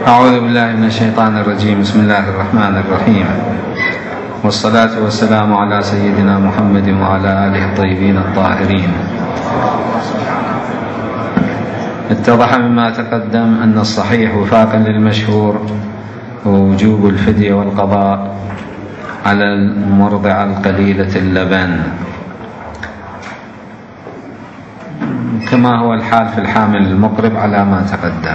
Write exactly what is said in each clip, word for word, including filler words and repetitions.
أعوذ بالله من الشيطان الرجيم. بسم الله الرحمن الرحيم، والصلاة والسلام على سيدنا محمد وعلى آله الطيبين الطاهرين. اتضح مما تقدم أن الصحيح وفاقا للمشهور هو وجوب الفدية والقضاء على المرضعة القليلة اللبن، كما هو الحال في الحامل المقرب على ما تقدم.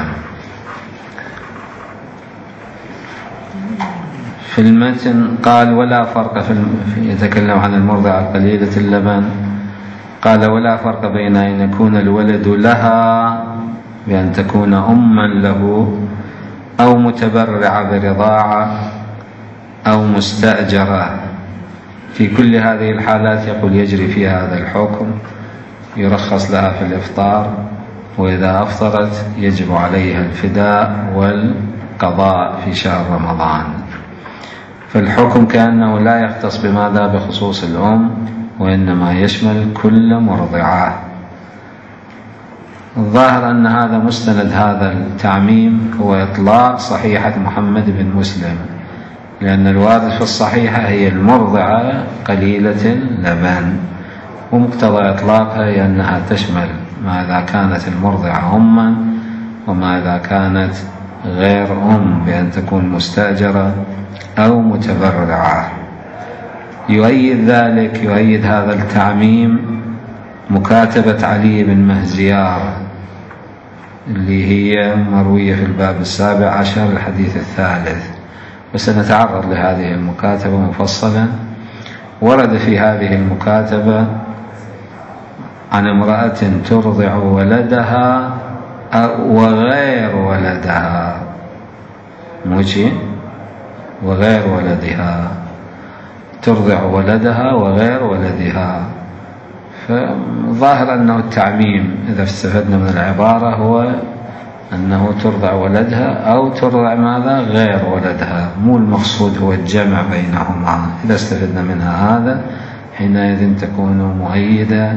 في المتن قال ولا فرق في يتكلم عن المرضعة القليلة اللبن، قال ولا فرق بين أن يكون الولد لها بأن تكون أما له أو متبرعة برضاعة أو مستأجرة. في كل هذه الحالات يقول يجري فيها هذا الحكم، يرخص لها في الإفطار، وإذا أفطرت يجب عليها الفداء والقضاء في شهر رمضان. فالحكم كأنه لا يختص بماذا بخصوص الأم، وإنما يشمل كل مرضعة. الظاهر أن هذا مستند هذا التعميم هو إطلاق صحيحة محمد بن مسلم، لأن الوارد في الصحيحة هي المرضعة قليلة اللبن، ومقتضى إطلاقها هي أنها تشمل ما إذا كانت المرضعة أما، وما إذا كانت غير أم بأن تكون مستأجرة أو متبرعة. يؤيد ذلك يؤيد هذا التعميم مكاتبة علي بن مهزيار اللي هي مروية في الباب السابع عشر الحديث الثالث، وسنتعرض لهذه المكاتبة مفصلا. ورد في هذه المكاتبة عن امرأة ترضع ولدها وغير ولدها، موجي وغير ولدها، ترضع ولدها وغير ولدها. فظاهر أنه التعميم إذا استفدنا من العبارة هو أنه ترضع ولدها أو ترضع ماذا غير ولدها، مو المقصود هو الجمع بينهما. إذا استفدنا منها هذا حينئذ تكون مؤيدة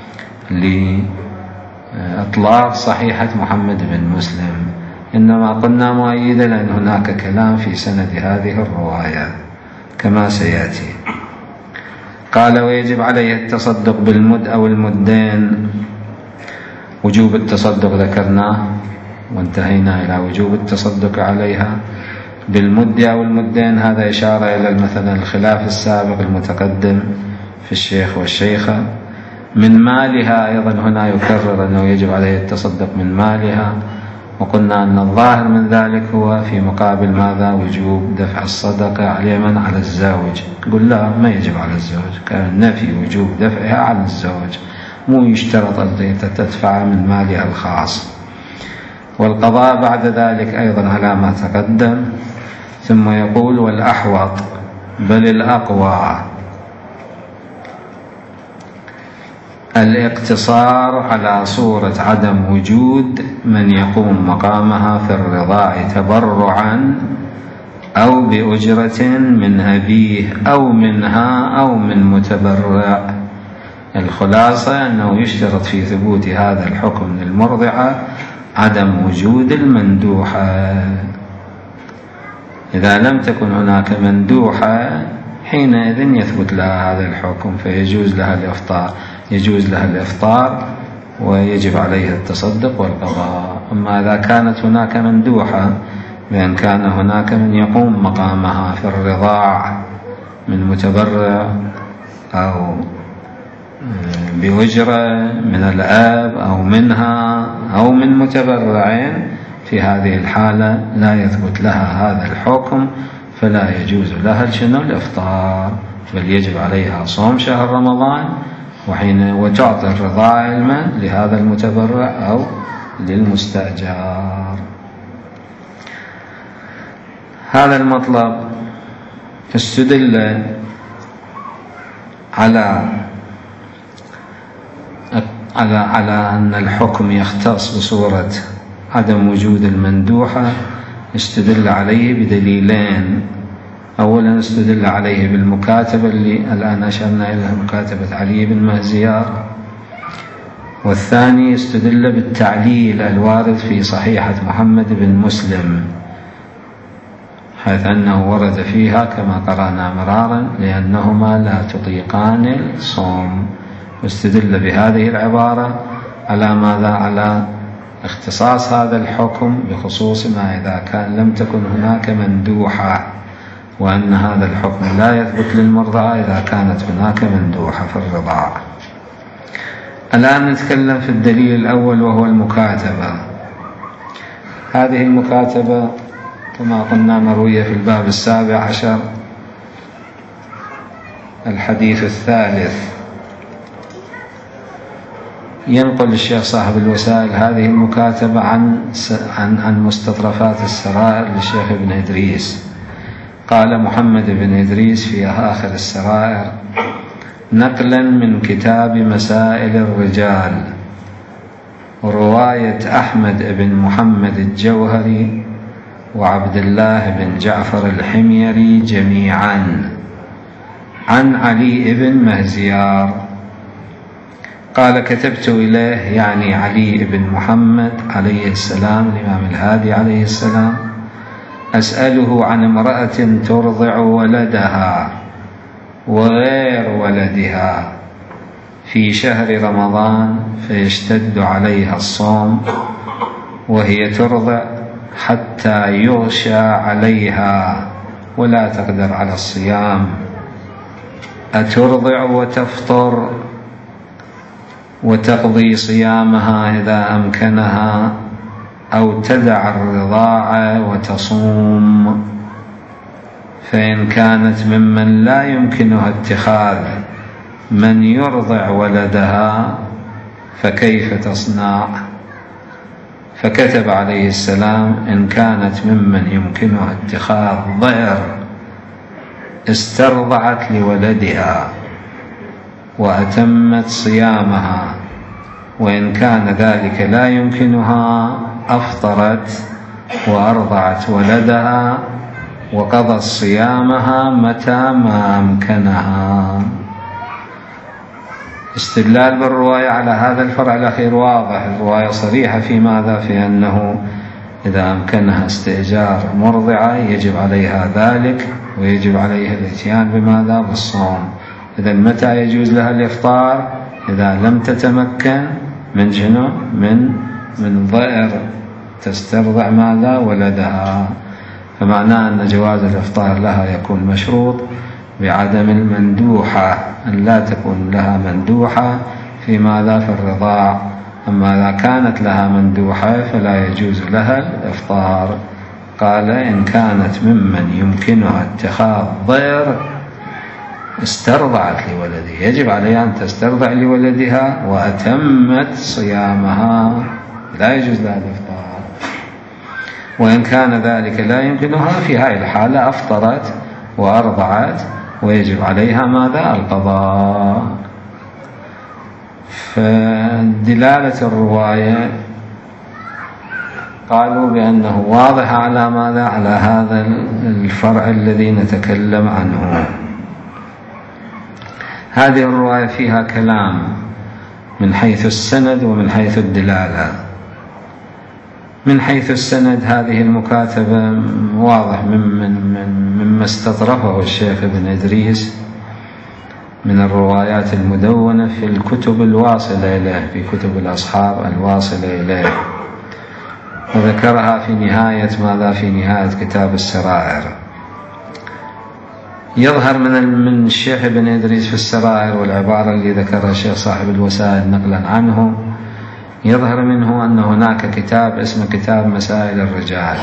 لإطلاق صحيحة محمد بن مسلم، إنما قلنا مؤيدة لأن هناك كلام في سند هذه الرواية كما سيأتي. قال ويجب عليه التصدق بالمد أو المدين. وجوب التصدق ذكرناه وانتهينا إلى وجوب التصدق عليها. بالمد أو المدين هذا إشارة إلى مثلا الخلاف السابق المتقدم في الشيخ والشيخة. من مالها أيضا هنا يكرر أنه يجب عليه التصدق من مالها، وقلنا أن الظاهر من ذلك هو في مقابل ماذا وجوب دفع الصدقة على من على الزوج. قل لا ما يجب على الزوج، كان نفي وجوب دفعها على الزوج، مو يشترط أن تدفع من مالها الخاص. والقضاء بعد ذلك أيضا على ما تقدم. ثم يقول والأحوط بل الأقوى الاقتصار على صورة عدم وجود من يقوم مقامها في الرضاع تبرعا أو بأجرة من أبيه أو منها أو من متبرع. الخلاصة أنه يشترط في ثبوت هذا الحكم للمرضعة عدم وجود المندوحة. إذا لم تكن هناك مندوحة حينئذ يثبت لها هذا الحكم، فيجوز لها الإفطار يجوز لها الإفطار ويجب عليها التصدق والقضاء. أما إذا كانت هناك مندوحة بأن كان هناك من يقوم مقامها في الرضاع من متبرع أو بأجرة من الأب أو منها أو من متبرعين، في هذه الحالة لا يثبت لها هذا الحكم، فلا يجوز لها شنو الإفطار، بل يجب عليها صوم شهر رمضان وحين وتعطي الرضاعة علما لهذا المتبرع أو للمستأجر. هذا المطلب استدل على على على أن الحكم يختص بصورة عدم وجود المندوحة. استدل عليه بدليلين. أولا استدل عليه بالمكاتبة اللي الآن أشرنا إليها، مكاتبة علي بن مهزيار. والثاني استدل بالتعليل الوارد في صحيحة محمد بن مسلم حيث أنه ورد فيها كما قرأنا مرارا لأنهما لا تطيقان الصوم، واستدل بهذه العبارة على ماذا؟ على اختصاص هذا الحكم بخصوص ما إذا كان لم تكن هناك مندوحة، وأن هذا الحكم لا يثبت للمرضعة إذا كانت هناك مندوحة في الرضاعة. الآن نتكلم في الدليل الأول وهو المكاتبة. هذه المكاتبة كما قلنا مروية في الباب السابع عشر الحديث الثالث. ينقل الشيخ صاحب الوسائل هذه المكاتبة عن عن عن مستطرفات السرائر للشيخ ابن إدريس. قال محمد بن إدريس في آخر السرائر نقلا من كتاب مسائل الرجال رواية أحمد بن محمد الجوهري وعبد الله بن جعفر الحميري جميعا عن علي بن مهزيار قال كتبت إليه، يعني علي بن محمد عليه السلام الإمام الهادي عليه السلام، أسأله عن امرأة ترضع ولدها وغير ولدها في شهر رمضان فيشتد عليها الصوم وهي ترضع حتى يغشى عليها ولا تقدر على الصيام، أترضع وتفطر وتقضي صيامها إذا أمكنها أو تدع الرضاعة وتصوم؟ فإن كانت ممن لا يمكنها اتخاذ من يرضع ولدها فكيف تصنع؟ فكتب عليه السلام إن كانت ممن يمكنها اتخاذ ضئر استرضعت لولدها وأتمت صيامها، وإن كان ذلك لا يمكنها أفطرت وأرضعت ولدها وقضت صيامها متى ما أمكنها. استدلال بالرواية على هذا الفرع الأخير واضح. الرواية صريحة في ماذا؟ في أنه إذا أمكنها استئجار مرضعة يجب عليها ذلك ويجب عليها الاتيان بماذا؟ بالصوم. إذا متى يجوز لها الإفطار؟ إذا لم تتمكن من شنو؟ من من ضئر تسترضع ماذا؟ ولدها. فمعناه أن جواز الإفطار لها يكون مشروط بعدم المندوحة، أن لا تكون لها مندوحة في ماذا؟ في الرضاع. أما إذا كانت لها مندوحة فلا يجوز لها الإفطار. قال إن كانت ممن يمكنها اتخاذ ضئر استرضعت لولدها، يجب عليها أن تسترضع لولدها وأتمت صيامها، لا يجوز لها الإفطار. وإن كان ذلك لا يمكنها في هذه الحالة أفطرت وأرضعت ويجب عليها ماذا؟ القضاء. فدلالة الرواية قالوا بأنه واضح على ماذا؟ على هذا الفرع الذي نتكلم عنه. هذه الرواية فيها كلام من حيث السند ومن حيث الدلالة. من حيث السند هذه المكاتبة واضح ممن من مما استطرفه الشيخ ابن إدريس من الروايات المدونة في الكتب الواصلة إليه، في كتب الأصحاب الواصلة إليه، وذكرها في نهاية ماذا؟ في نهاية كتاب السرائر. يظهر من من الشيخ ابن إدريس في السرائر والعبارة اللي ذكرها الشيخ صاحب الوسائل نقلا عنه، يظهر منه أن هناك كتاب اسمه كتاب مسائل الرجال،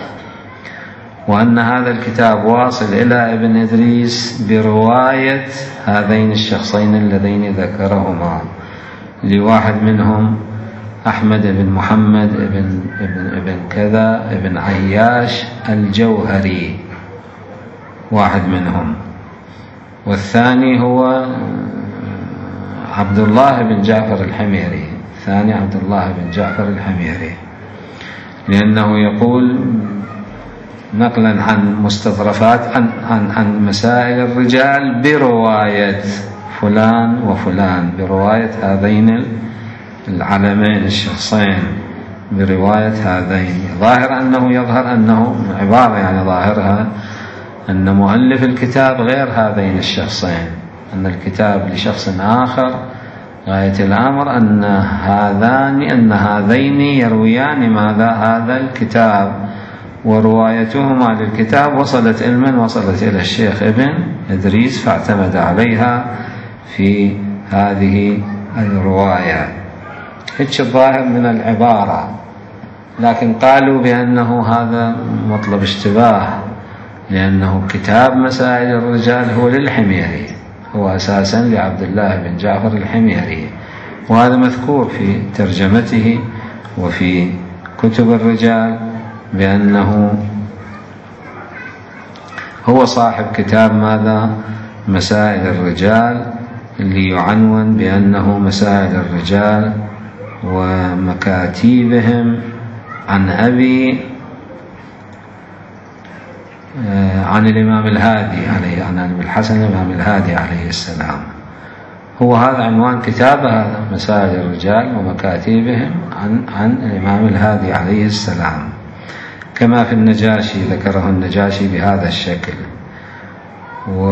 وأن هذا الكتاب واصل إلى ابن إدريس برواية هذين الشخصين اللذين ذكرهما، لواحد منهم أحمد بن محمد بن, ابن, ابن كذا ابن عياش الجوهري، واحد منهم، والثاني هو عبد الله بن جعفر الحميري، الثاني عبد الله بن جعفر الحميري، لأنه يقول نقلا عن مستطرفات عن, عن, عن مسائل الرجال برواية فلان وفلان، برواية هذين العلمين الشخصين برواية هذين. ظاهر أنه يظهر أنه عبارة يعني ظاهرها أن مؤلف الكتاب غير هذين الشخصين، أن الكتاب لشخص آخر. غاية الأمر أن هذان أن هذين يرويان ماذا؟ هذا الكتاب، وروايتهما للكتاب وصلت علما وصلت إلى الشيخ ابن إدريس فاعتمد عليها في هذه الرواية. هيك الظاهر من العبارة، لكن قالوا بأنه هذا مطلب اشتباه، لأنه كتاب مسائل الرجال هو للحميري، هو أساسا لعبد الله بن جعفر الحميري، وهذا مذكور في ترجمته وفي كتب الرجال بأنه هو صاحب كتاب ماذا؟ مسائل الرجال، اللي يعنون بأنه مسائل الرجال ومكاتيبهم عن أبي عن الإمام الهادي عليه، عن أبي الحسن الإمام الهادي عليه السلام. هو هذا عنوان كتابه، هذا مسائل الرجال ومكاتيبهم عن عن الإمام الهادي عليه السلام، كما في النجاشي ذكره النجاشي بهذا الشكل. و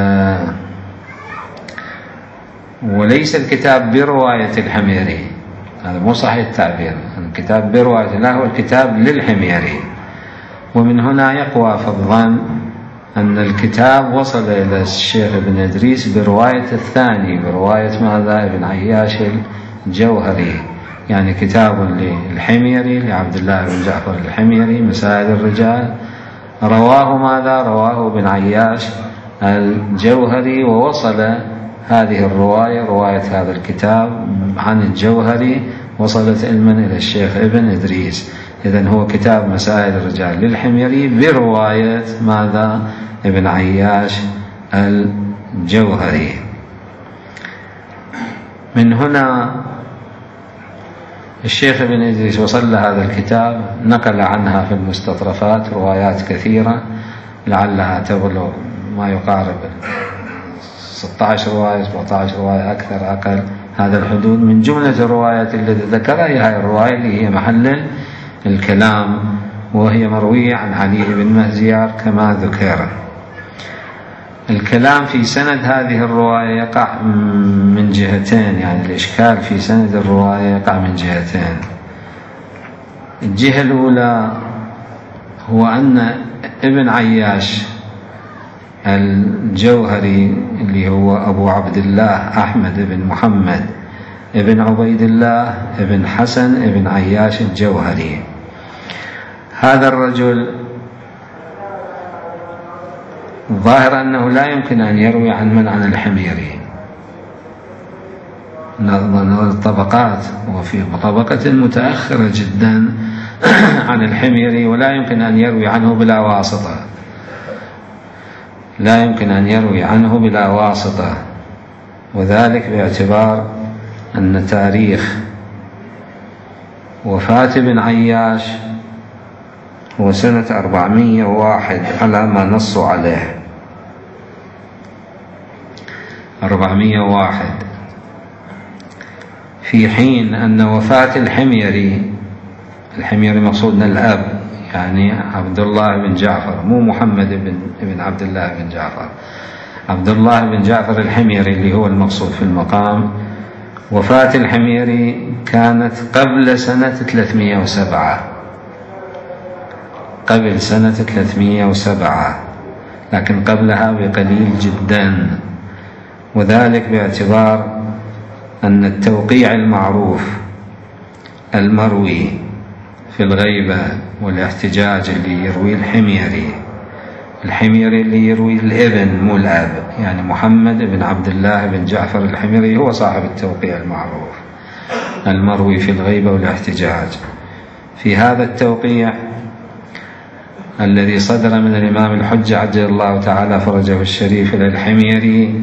وليس الكتاب برواية الحميري، هذا مو صحيح التعبير، الكتاب برواية، لا، هو الكتاب للحميري. ومن هنا يقوى في الظن أن الكتاب وصل إلى الشيخ ابن إدريس برواية الثاني، برواية ماذا؟ ابن عياش الجوهري، يعني كتاب للحميري لعبد الله بن جعفر الحميري مسائل الرجال، رواه ماذا؟ رواه ابن عياش الجوهري، ووصل هذه الرواية، رواية هذا الكتاب عن الجوهري، وصلت علما إلى الشيخ ابن إدريس. إذن هو كتاب مسائل الرجال للحميري برواية ماذا؟ ابن عياش الجوهري. من هنا الشيخ ابن إدريس وصل لهذا الكتاب، نقل عنها في المستطرفات روايات كثيرة، لعلها تبلغ ما يقارب ستة عشر رواية سبعة عشر رواية، أكثر أقل هذا الحدود. من جملة الروايات التي ذكرها هي هذه الرواية اللي هي محل الكلام، وهي مروية عن علي بن مهزيار كما ذكر. الكلام في سند هذه الرواية يقع من جهتين، يعني الإشكال في سند الرواية يقع من جهتين. الجهة الأولى هو أن ابن عياش الجوهري اللي هو أبو عبد الله أحمد بن محمد ابن عبيد الله ابن حسن ابن عياش الجوهري، هذا الرجل ظاهر أنه لا يمكن أن يروي عن من عن الحميري، نظرا الطبقات، وفي طبقة متأخرة جدا عن الحميري، ولا يمكن أن يروي عنه بلا واسطة، لا يمكن أن يروي عنه بلا واسطة، وذلك باعتبار أن تاريخ وفاة ابن عياش هو سنة أربعمائة وواحد على ما نصوا عليه، أربعمائة وواحد، في حين أن وفاة الحميري، الحميري مقصودنا الأب، يعني عبد الله بن جعفر، مو محمد بن ابن عبد الله بن جعفر، عبد الله بن جعفر الحميري اللي هو المقصود في المقام. وفاة الحميري كانت قبل سنة ثلاثمائة وسبعة، قبل سنة ثلاثمائة وسبعة، لكن قبلها بقليل جدا، وذلك باعتبار أن التوقيع المعروف المروي في الغيبة والاحتجاج اللي يروي الحميري، الحميري اللي يروي الابن مو الأب، يعني محمد بن عبد الله بن جعفر الحميري هو صاحب التوقيع المعروف المروي في الغيبة والاحتجاج. في هذا التوقيع الذي صدر من الإمام الحجة عجل الله تعالى فرجه الشريف إلى الحميري،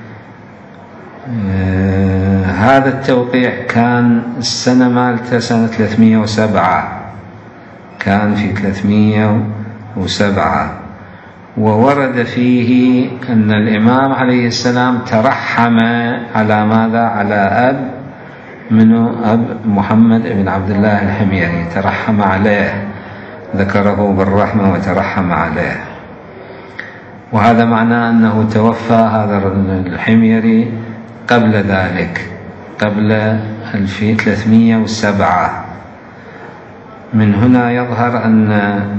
آه هذا التوقيع كان السنة مالته سنة ثلاثمائة وسبعة، كان في ثلاثمائة وسبعة، وورد فيه أن الإمام عليه السلام ترحم على ماذا؟ على أب منه أب محمد بن عبد الله الحميري ترحم عليه، ذكره بالرحمة وترحم عليه. وهذا معناه أنه توفى هذا الحميري قبل ذلك، قبل ألف وثلاثمئة وسبعة. من هنا يظهر أن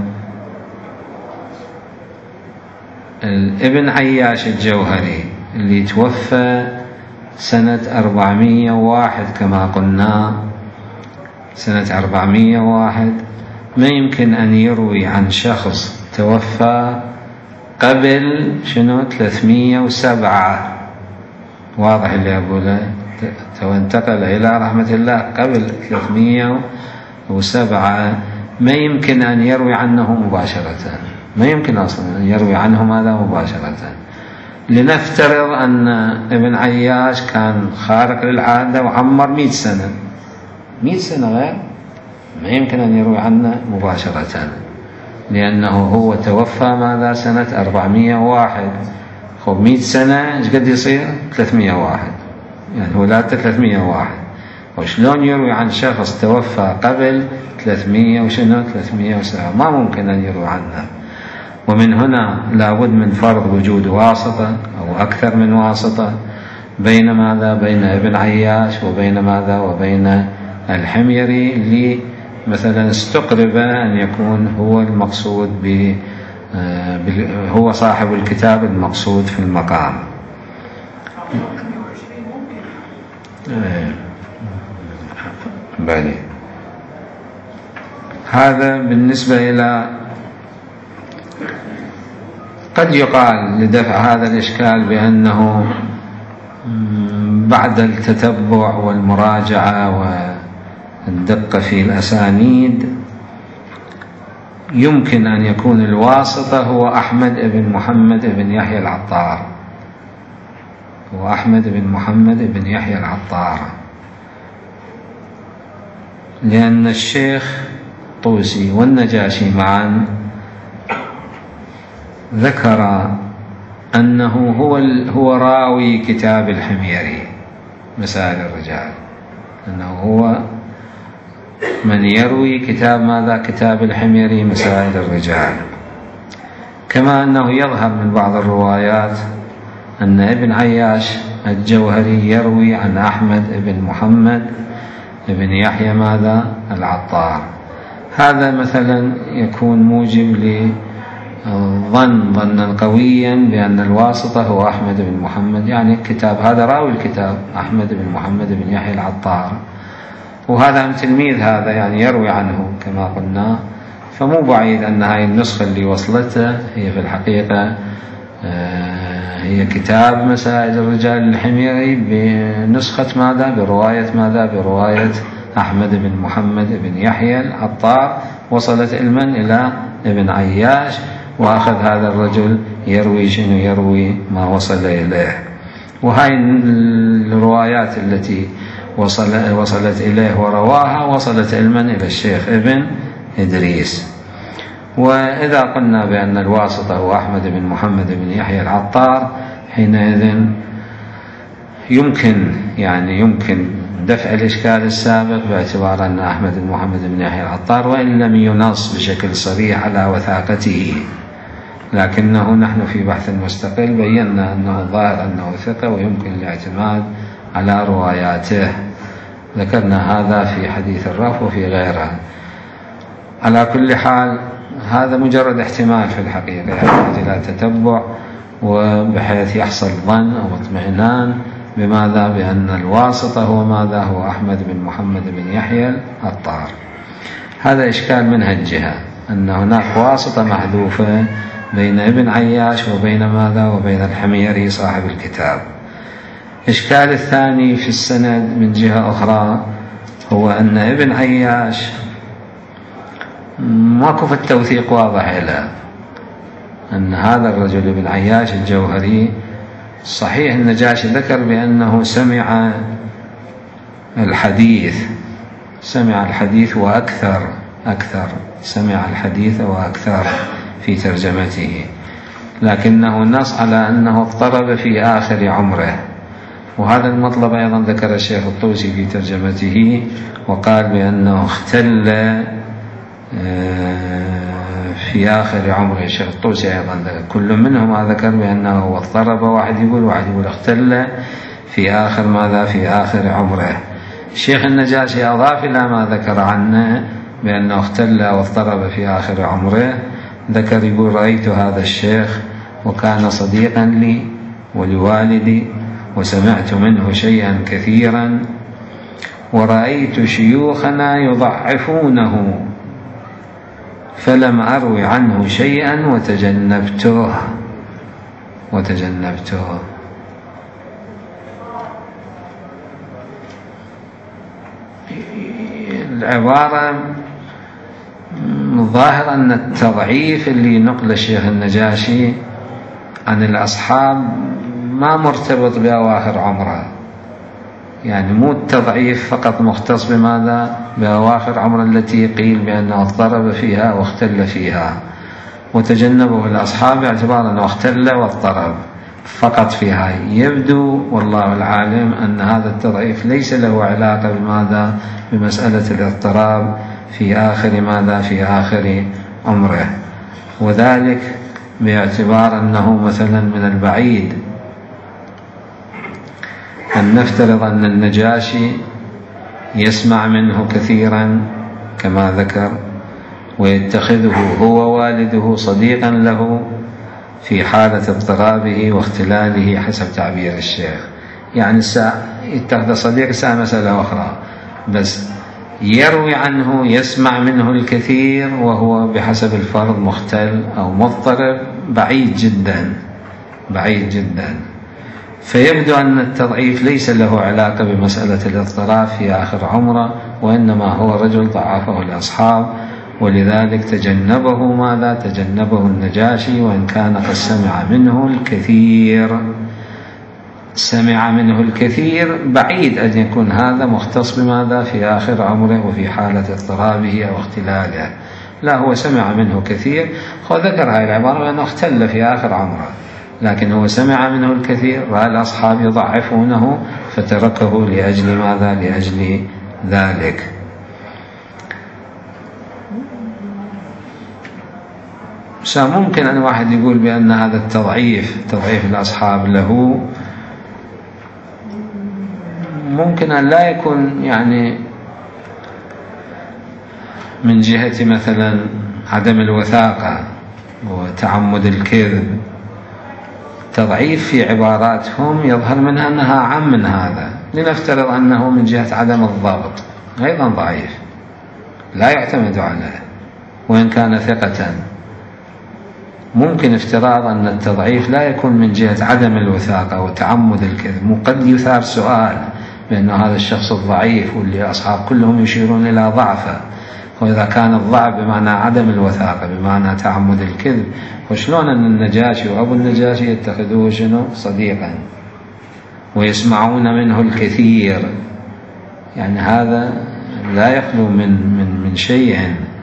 ابن عياش الجوهري اللي توفى سنة أربعمئة وواحد كما قلنا، سنة أربعمئة وواحد، ما يمكن أن يروي عن شخص توفى قبل شنو ثلاثمئة وسبعة. واضح اللي أقوله؟ وانتقل إلى رحمة الله قبل ثلاثمئة وسبعة، ما يمكن أن يروي عنه مباشرة، ما يمكن أصلا أن يروي عنه ماذا مباشرة. لنفترض أن ابن عياش كان خارق للعادة وعمر مئة سنة، مئة سنة غير، ما يمكن أن يروي عنه مباشرة، لأنه هو توفى ماذا سنة أربعمئة وواحد. خب مئة سنة إيش قد يصير؟ ثلاثمئة وواحد، يعني ولادته ثلاثمئة وواحد. وشلون يروي عن شخص توفى قبل ثلاثمئة وشنو ثلاثمئة وسبعة؟ ما ممكن أن يروي عنه. ومن هنا لابد من فرض وجود واسطة أو أكثر من واسطة بين ماذا؟ بين ابن عياش وبين ماذا؟ وبين الحميري، اللي مثلا استقرب أن يكون هو المقصود ب هو صاحب الكتاب المقصود في المقام. بالي. هذا بالنسبة إلى، قد يقال لدفع هذا الإشكال بأنه بعد التتبع والمراجعة والدقة في الأسانيد يمكن أن يكون الواسطة هو أحمد بن محمد بن يحيى العطار، هو أحمد بن محمد بن يحيى العطار، لأن الشيخ طوسي والنجاشي معا ذكر أنه هو هو راوي كتاب الحميري مسائل الرجال، أنه هو من يروي كتاب ماذا؟ كتاب الحميري مسائل الرجال. كما أنه يظهر من بعض الروايات أن ابن عياش الجوهري يروي عن أحمد بن محمد بن يحيى ماذا؟ العطار. هذا مثلا يكون موجب لظن ظنا قويا بأن الواسطة هو أحمد بن محمد، يعني الكتاب هذا راوي الكتاب أحمد بن محمد بن يحيى العطار، وهذا تلميذ هذا يعني يروي عنه كما قلنا. فمو بعيد أن هاي النسخة اللي وصلته هي في الحقيقة هي كتاب مسائل الرجال الحميري بنسخة ماذا؟ برواية ماذا؟ برواية أحمد بن محمد بن يحيى العطار، وصلت علما إلى ابن عياش، وأخذ هذا الرجل يروي شنو؟ يروي ما وصل إليه. وهاي الروايات التي وصل وصلت إليه ورواها وصلت علما إلى الشيخ ابن إدريس. وإذا قلنا بأن الواسطة هو أحمد بن محمد بن يحيى العطار، حينئذ يمكن يعني يمكن دفع الإشكال السابق باعتبار أن أحمد بن محمد بن يحيى العطار وإن لم ينص بشكل صريح على وثاقته، لكنه نحن في بحث مستقل بينا أنه ظاهر أنه ثقة ويمكن الاعتماد على رواياته. ذكرنا هذا في حديث الرف وفي غيرها. على كل حال هذا مجرد احتمال في الحقيقة، يحتاج إلى تتبع وبحيث يحصل ظن أو اطمئنان بماذا؟ بأن الواسطة هو ماذا؟ هو أحمد بن محمد بن يحيى العطار. هذا إشكال من هالجهة، أن هناك واسطة محذوفة بين ابن عياش وبين ماذا؟ وبين الحميري صاحب الكتاب. إشكال الثاني في السند من جهة أخرى هو أن ابن عياش ماكو في التوثيق واضح له أن هذا الرجل ابن عياش الجوهري. صحيح النجاشي ذكر بأنه سمع الحديث سمع الحديث وأكثر أكثر سمع الحديث وأكثر في ترجمته، لكنه نص على أنه اضطرب في آخر عمره، وهذا المطلب أيضا ذكر الشيخ الطوسي في ترجمته، وقال بأنه اختل في آخر عمره. الشيخ الطوسي أيضا ذكر، كل منهما ذكر بأنه واضطرب، واحد يقول واحد يقول اختل في آخر ماذا في آخر عمره. الشيخ النجاشي أضاف إلى ما ذكر عنه بأنه اختل واضطرب في آخر عمره، ذكر يقول رأيت هذا الشيخ وكان صديقا لي ولوالدي، وسمعت منه شيئا كثيرا، ورأيت شيوخنا يضعفونه فلم أروي عنه شيئا وتجنبته وتجنبته العبارة ظاهر أن التضعيف اللي نقل الشيخ النجاشي عن الأصحاب ما مرتبط بأواخر عمره، يعني مو التضعيف فقط مختص بماذا بأواخر عمره التي قيل بأنه اضطرب فيها واختل فيها، وتجنبه الأصحاب باعتبار أنه اختل واضطرب فقط فيها. يبدو والله العالم أن هذا التضعيف ليس له علاقة بماذا بمسألة الاضطراب في آخر ماذا في آخر عمره، وذلك باعتبار أنه مثلا من البعيد أن نفترض أن النجاشي يسمع منه كثيرا كما ذكر، ويتخذه هو والده صديقا له في حالة اضطرابه واختلاله حسب تعبير الشيخ. يعني يتخذ صديق ساعة مسألة أخرى، بس يروي عنه يسمع منه الكثير وهو بحسب الفرض مختل أو مضطرب بعيد جدا بعيد جدا. فيبدو أن التضعيف ليس له علاقة بمسألة الاضطراب في آخر عمره، وإنما هو رجل ضعفه الأصحاب، ولذلك تجنبه ماذا تجنبه النجاشي، وإن كان قد سمع منه الكثير سمع منه الكثير بعيد أن يكون هذا مختص بماذا في آخر عمره وفي حالة اضطرابه أو اختلاله، لا هو سمع منه كثير. وذكر هذه العبارة بأنه اختل في آخر عمره، لكن هو سمع منه الكثير، رأى الأصحاب يضعفونه فتركه لأجل ماذا لأجل ذلك. ممكن أن واحد يقول بأن هذا التضعيف تضعيف الأصحاب له ممكن أن لا يكون يعني من جهة مثلا عدم الوثاقة وتعمد الكذب. تضعيف في عباراتهم يظهر منها أنها عام من هذا. لنفترض أنه من جهة عدم الضبط أيضا ضعيف لا يعتمد عليه وإن كان ثقة. ممكن افتراض أن التضعيف لا يكون من جهة عدم الوثاقة وتعمد الكذب، وقد يثار سؤال بأن هذا الشخص الضعيف واللي أصحاب كلهم يشيرون إلى ضعفه، وإذا كان الضعف بمعنى عدم الوثاقة بمعنى تعمد الكذب، وشلون أن النجاشي وأبو النجاشي يتخذوه شنو صديقا ويسمعون منه الكثير؟ يعني هذا لا يخلو من من من شيء.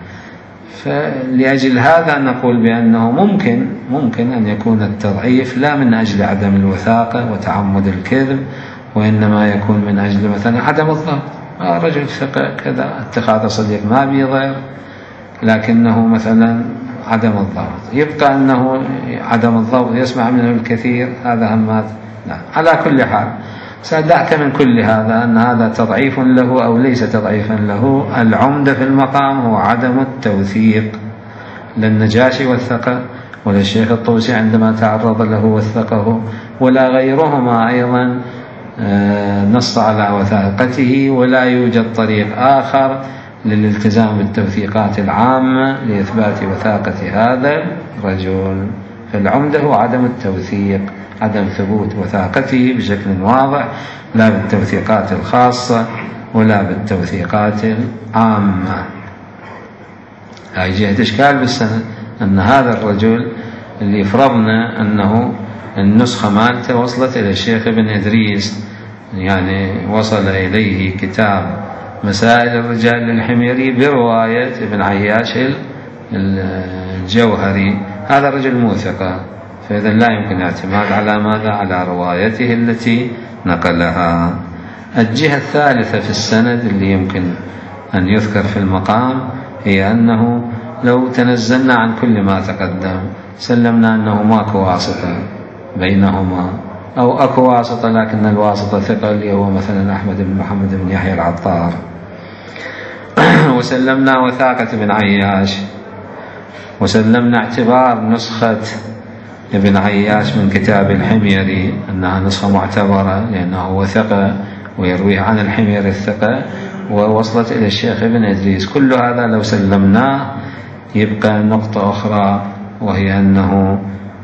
فلأجل هذا نقول بأنه ممكن ممكن أن يكون التضعيف لا من أجل عدم الوثاقة وتعمد الكذب، وإنما يكون من أجل مثلا عدم الضبط. رجل ثقة كذا اتخاذ صديق ما بيضير، لكنه مثلا عدم الضبط. يبقى أنه عدم الضبط يسمع منه الكثير، هذا همات لا. على كل حال سأدعك من كل هذا أن هذا تضعيف له أو ليس تضعيفا له. العمدة في المقام هو عدم التوثيق. للنجاشي وثقه، ولا الشيخ الطوسي عندما تعرض له وثقه، ولا غيرهما أيضا نص على وثاقته، ولا يوجد طريق آخر للالتزام بالتوثيقات العامة لإثبات وثاقة هذا الرجل. فالعمدة هو عدم التوثيق، عدم ثبوت وثاقته بشكل واضح، لا بالتوثيقات الخاصة ولا بالتوثيقات العامة. هاي جهة إشكال بالسنة أن هذا الرجل اللي فرضنا أنه النسخة مالته وصلت إلى الشيخ ابن إدريس، يعني وصل إليه كتاب مسائل الرجال للحميري برواية ابن عياش الجوهري، هذا رجل موثقة فإذا لا يمكن الاعتماد على ماذا؟ على روايته التي نقلها. الجهة الثالثة في السند اللي يمكن أن يذكر في المقام هي أنه لو تنزلنا عن كل ما تقدم سلمنا أنه ماكو واسطة بينهما، أو أكو واسطة لكن الواسطة ثقة اللي هو مثلا أحمد بن محمد بن يحيى العطار، وسلمنا وثاقة بن عياش، وسلمنا اعتبار نسخة ابن عياش من كتاب الحميري أنها نسخة معتبرة لأنه هو ثقة ويرويه عن الحميري الثقة، ووصلت إلى الشيخ ابن إدريس. كل هذا لو سلمناه يبقى نقطة أخرى، وهي أنه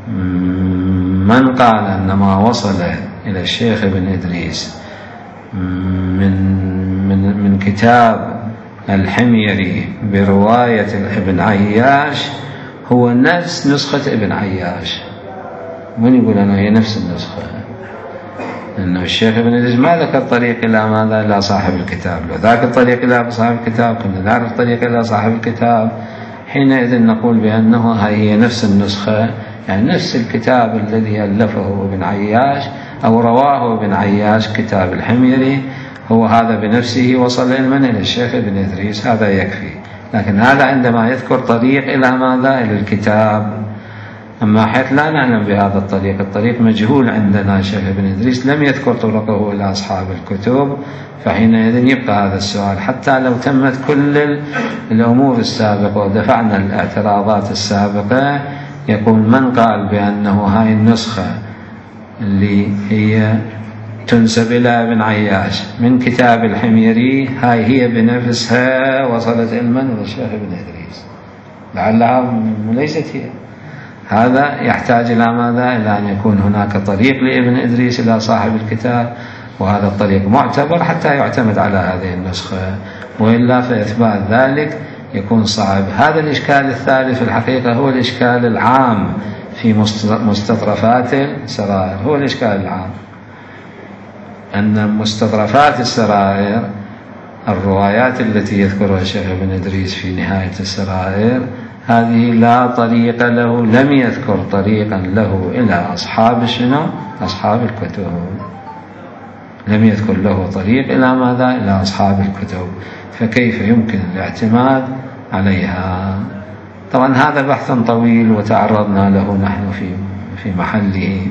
من قال أن ما وصل إلى الشيخ ابن إدريس من من من كتاب الحميري برواية ابن عياش هو نفس نسخة ابن عياش. من يقول أنه هي نفس النسخة؟ أنه الشيخ ابن إدريس ما ذكر طريق إلى ماذا؟ إلى صاحب الكتاب. لو ذاك الطريق إلى صاحب الكتاب كنا نعرف طريق إلى صاحب الكتاب، حينئذ نقول بأنه هاي هي نفس النسخة، يعني نفس الكتاب الذي ألفه ابن عياش أو رواه ابن عياش كتاب الحميري، هو هذا بنفسه وصل علما إلى الشيخ ابن إدريس، هذا يكفي. لكن هذا عندما يذكر طريق إلى ماذا؟ إلى الكتاب. أما حيث لا نعلم بهذا الطريق، الطريق مجهول عندنا، الشيخ ابن إدريس لم يذكر طرقه إلى أصحاب الكتب، فحينئذ يبقى هذا السؤال حتى لو تمت كل الأمور السابقة ودفعنا الاعتراضات السابقة، يقول من قال بأنه هاي النسخة اللي هي تنسب إلى ابن عياش من كتاب الحميري هاي هي بنفسها وصلت علما إلى الشيخ ابن إدريس، لعلها ليست هي. هذا يحتاج إلى ماذا؟ إلى أن يكون هناك طريق لابن إدريس إلى صاحب الكتاب، وهذا الطريق معتبر حتى يعتمد على هذه النسخة، وإلا فإثبات ذلك يكون صعب. هذا الإشكال الثالث في الحقيقة هو الإشكال العام في مستطرفات السرائر، هو الإشكال العام أن مستطرفات السرائر، الروايات التي يذكرها الشيخ ابن إدريس في نهاية السرائر، هذه لا طريق له، لم يذكر طريقا له إلى أصحاب شنو؟ أصحاب الكتب، لم يذكر له طريق إلى ماذا؟ إلى أصحاب الكتب، فكيف يمكن الاعتماد عليها؟ طبعا هذا بحث طويل وتعرضنا له نحن في في محله،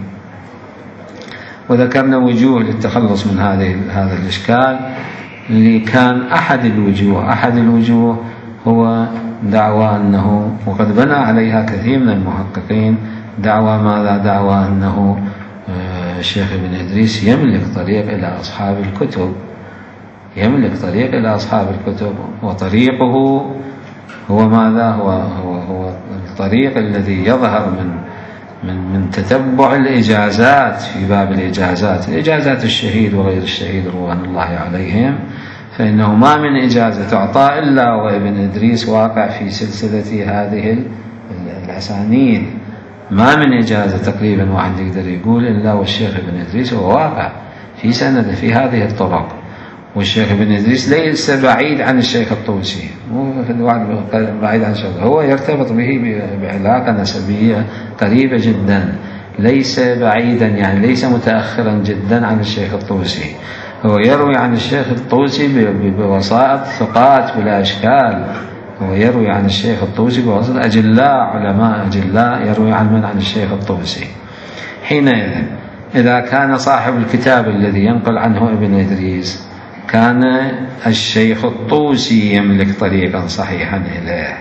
وذكرنا وجوه للتخلص من هذه هذا الإشكال، اللي كان أحد الوجوه أحد الوجوه هو دعوى أنه، وقد بنى عليها كثير من المحققين، دعوى ماذا؟ دعوى أنه الشيخ ابن إدريس يملك طريق إلى أصحاب الكتب، يملك طريق إلى أصحاب الكتب، وطريقه هو ماذا؟ هو هو هو الطريق الذي يظهر من من من تتبع الإجازات في باب الإجازات، الإجازات الشهيد وغير الشهيد رضوان الله عليهم، فإنه ما من إجازة تعطى إلا وابن إدريس واقع في سلسلة هذه الأسانيد، ما من إجازة تقريبا واحد يقدر يقول إلا والشيخ ابن إدريس هو واقع في سند في هذه الطرق. والشيخ ابن إدريس ليس بعيد عن الشيخ الطوسي، مو بعيد عن الشيخ، هو يرتبط به بعلاقة نسبية قريبة جدا، ليس بعيدا يعني ليس متأخرا جدا عن الشيخ الطوسي، هو يروي عن الشيخ الطوسي بوسائط ثقات بلا إشكال، هو يروي عن الشيخ الطوسي بواسطة أجلاء علماء أجلاء، يروي عن من؟ عن الشيخ الطوسي. حينئذ إذا كان صاحب الكتاب الذي ينقل عنه ابن إدريس كان الشيخ الطوسي يملك طريقا صحيحا إليه،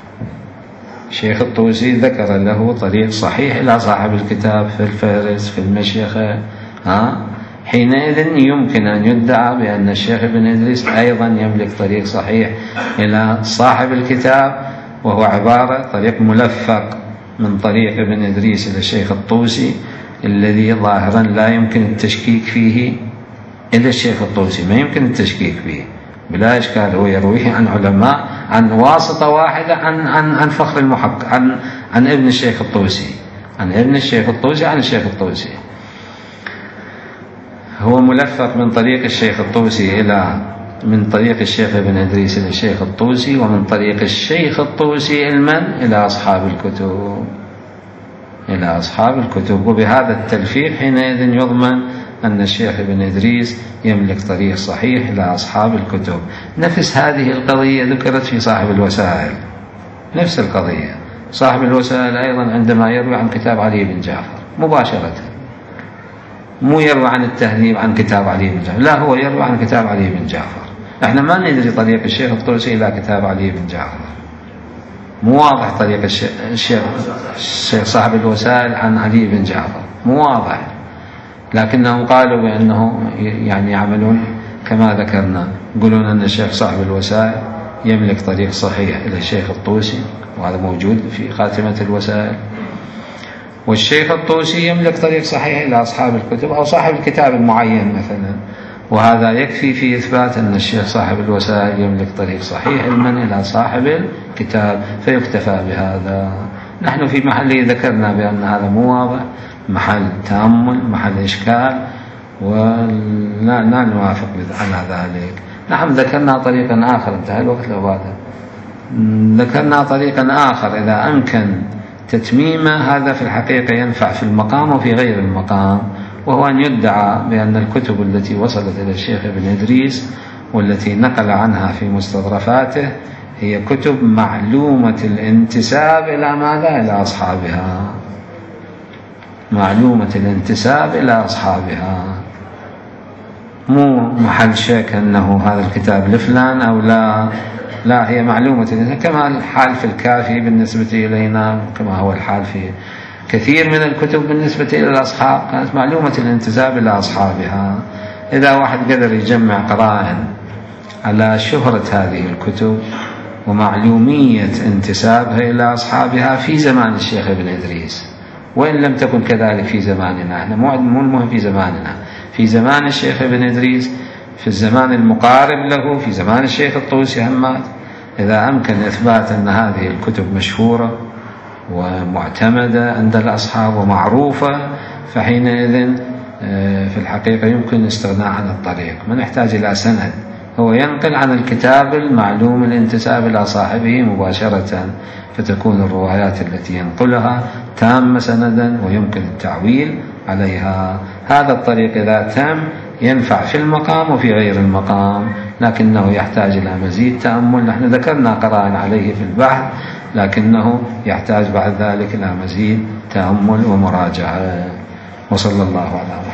الشيخ الطوسي ذكر له طريق صحيح إلى صاحب الكتاب في الفهرس في المشيخة، ها؟ حينئذ يمكن أن يدعى بأن الشيخ ابن إدريس أيضا يملك طريق صحيح إلى صاحب الكتاب، وهو عبارة طريق ملفق من طريق ابن إدريس إلى الشيخ الطوسي، الذي ظاهرا لا يمكن التشكيك فيه إلى الشيخ الطوسي، ما يمكن التشكيك فيه بلا إشكال، هو يرويه عن علماء عن واسطة واحدة عن عن عن فخر المحقق، عن عن ابن الشيخ الطوسي، عن ابن الشيخ الطوسي عن الشيخ الطوسي، هو ملفق من طريق الشيخ الطوسي إلى من طريق الشيخ ابن إدريس إلى الشيخ الطوسي، ومن طريق الشيخ الطوسي المن إلى أصحاب الكتب. إلى أصحاب الكتب. وبهذا التلفيق حينئذ يضمن أن الشيخ ابن إدريس يملك طريق صحيح إلى أصحاب الكتب. نفس هذه القضية ذكرت في صاحب الوسائل، نفس القضية. صاحب الوسائل أيضا عندما يروي عن كتاب علي بن جعفر مباشرة، مو يروي عن التهذيب عن كتاب علي بن جعفر، لا، هو يروي عن كتاب علي بن جعفر. احنا ما ندري طريق الشيخ الطوسي إلى كتاب علي بن جعفر، مو واضح طريق الشيخ, الشيخ صاحب الوسائل عن علي بن جعفر، مو واضح. لكنهم قالوا بأنه يعني يعملون كما ذكرنا، يقولون أن الشيخ صاحب الوسائل يملك طريق صحيح إلى الشيخ الطوسي، وهذا موجود في خاتمة الوسائل. والشيخ الطوسي يملك طريق صحيح إلى أصحاب الكتب أو صاحب الكتاب المعين مثلا، وهذا يكفي في إثبات أن الشيخ صاحب الوسائل يملك طريق صحيح علما إلى صاحب الكتاب، فيكتفى بهذا. نحن في محل ذكرنا بأن هذا مو واضح، محل تأمل، محل إشكال، ولا لا نوافق على ذلك. نحن ذكرنا طريقا آخر، انتهى الوقت العبادة، ذكرنا طريقا آخر إذا أمكن تتميمه، هذا في الحقيقة ينفع في المقام وفي غير المقام، وهو أن يدعى بأن الكتب التي وصلت إلى الشيخ ابن إدريس والتي نقل عنها في مستظرفاته هي كتب معلومة الانتساب إلى ماذا؟ إلى أصحابها، معلومة الانتساب إلى أصحابها، مو محل شك أنه هذا الكتاب لفلان أو لا، لا، هي معلومة، كما الحال في الكافي بالنسبة إلينا، كما هو الحال في كثير من الكتب بالنسبة إلى الأصحاب، كانت معلومة الانتساب إلى أصحابها. إذا واحد قدر يجمع قرائن على شهرة هذه الكتب ومعلومية انتسابها إلى أصحابها في زمان الشيخ ابن إدريس، وإن لم تكن كذلك في زماننا، احنا مو المهم في زماننا، في زمان الشيخ ابن إدريس، في الزمان المقارب له، في زمان الشيخ الطوسي همات، إذا أمكن إثبات أن هذه الكتب مشهورة ومعتمدة عند الأصحاب ومعروفة، فحينئذ في الحقيقة يمكن الاستغناء عن الطريق، ما نحتاج إلى سند، هو ينقل عن الكتاب المعلوم الانتساب إلى صاحبه مباشرة، فتكون الروايات التي ينقلها تامة سندا ويمكن التعويل عليها. هذا الطريق إذا تم ينفع في المقام وفي غير المقام، لكنه يحتاج إلى مزيد تأمل. نحن ذكرنا قرائن عليه في البحث، لكنه يحتاج بعد ذلك إلى مزيد تأمل ومراجعة. وصلى الله على محمد.